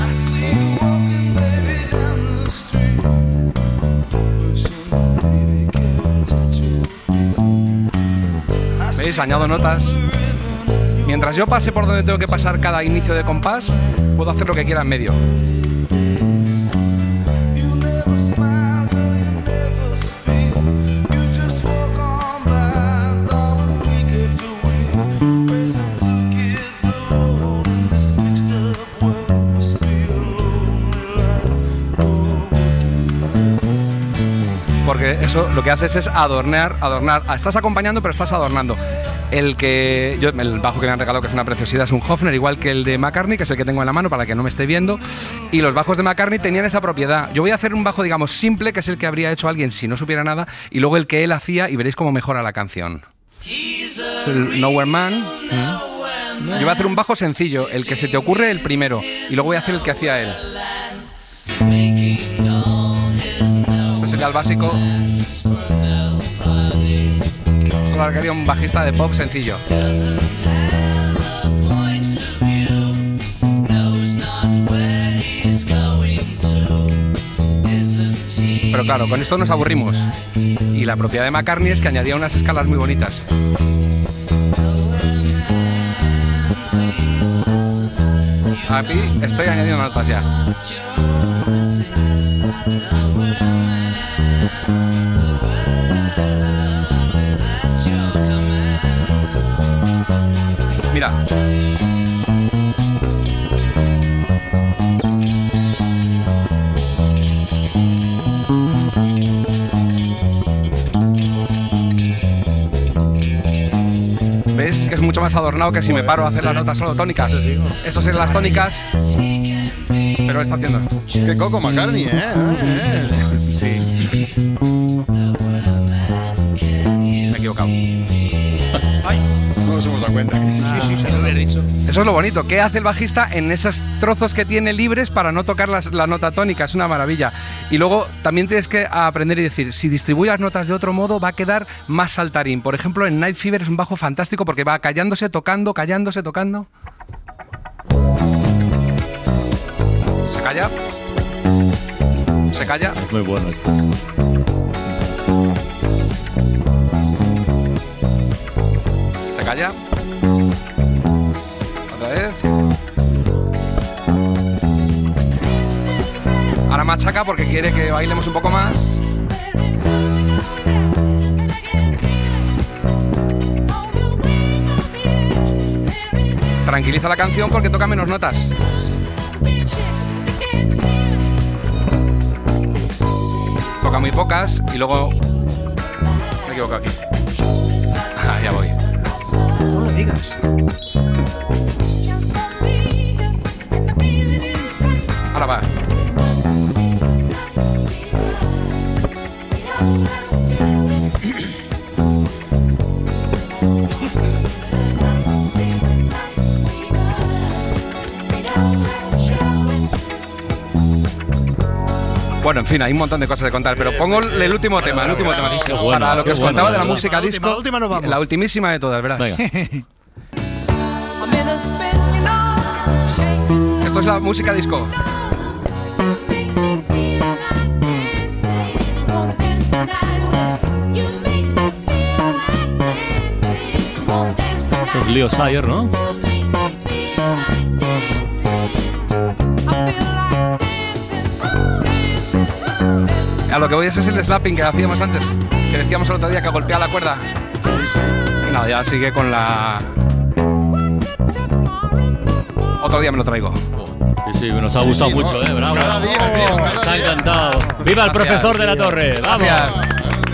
[SPEAKER 25] ¿Veis? Añado notas. Mientras yo pase por donde tengo que pasar cada inicio de compás, puedo hacer lo que quiera en medio. Porque eso lo que haces es adornar. Estás acompañando, pero estás adornando. El bajo que me han regalado, que es una preciosidad, es un Hofner, igual que el de McCartney, que es el que tengo en la mano para que no me esté viendo. Y los bajos de McCartney tenían esa propiedad. Yo voy a hacer un bajo, digamos, simple, que es el que habría hecho alguien si no supiera nada, y luego el que él hacía, y veréis cómo mejora la canción. Es el Nowhere Man. Yo voy a hacer un bajo sencillo, el que se te ocurre el primero, y luego voy a hacer el que hacía él. Este sería el básico. Solo quería un bajista de pop sencillo. Pero claro, con esto nos aburrimos. Y la propiedad de McCartney es que añadía unas escalas muy bonitas. Aquí estoy añadiendo notas ya. Mira. ¿Ves? Que es mucho más adornado que si me paro a hacer las notas solo tónicas. Eso serían las tónicas. Pero lo está haciendo.
[SPEAKER 5] Qué coco McCartney,
[SPEAKER 25] Sí. Me he equivocado.
[SPEAKER 5] Ay. No nos hemos dado cuenta.
[SPEAKER 7] Sí, se lo hubiera dicho.
[SPEAKER 25] Eso es lo bonito. ¿Qué hace el bajista en esos trozos que tiene libres para no tocar la nota tónica? Es una maravilla. Y luego también tienes que aprender y decir, si distribuyes las notas de otro modo va a quedar más saltarín. Por ejemplo, en Night Fever es un bajo fantástico porque va callándose, tocando. Se calla. Se calla.
[SPEAKER 8] Es muy bueno esto.
[SPEAKER 25] Se calla. Otra vez. Ahora machaca porque quiere que bailemos un poco más. Tranquiliza la canción porque toca menos notas. Toca muy pocas y luego... Me equivoco aquí. Ah, ya voy.
[SPEAKER 3] No lo digas.
[SPEAKER 25] Ahora va. Bueno, en fin, hay un montón de cosas de contar, pero pongo el último tema, para lo que os contaba de la música disco.
[SPEAKER 7] La última nos vamos.
[SPEAKER 25] La ultimísima de todas, verás. Esto es la música disco.
[SPEAKER 8] Esto es Leo Sayer, ¿no?
[SPEAKER 25] A lo que voy es el slapping que hacíamos antes, que decíamos el otro día que golpeaba la cuerda. Y nada, ya sigue con la... Otro día me lo traigo.
[SPEAKER 8] Sí, nos ha gustado mucho, bravo.
[SPEAKER 5] Cada día, tío, cada
[SPEAKER 8] Nos ha
[SPEAKER 5] día.
[SPEAKER 8] encantado. ¡Viva el profesor de la Torre! ¡Vamos!
[SPEAKER 25] Gracias.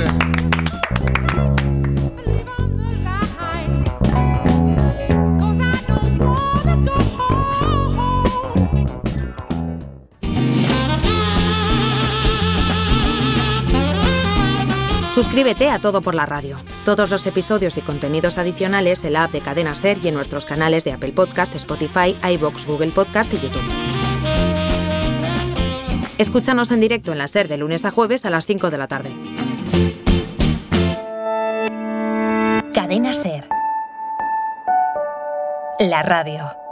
[SPEAKER 13] Suscríbete a Todo por la Radio. Todos los episodios y contenidos adicionales en la app de Cadena SER y en nuestros canales de Apple Podcast, Spotify, iVoox, Google Podcast y YouTube. Escúchanos en directo en la SER de lunes a jueves a las 5 de la tarde.
[SPEAKER 12] Cadena SER. La radio.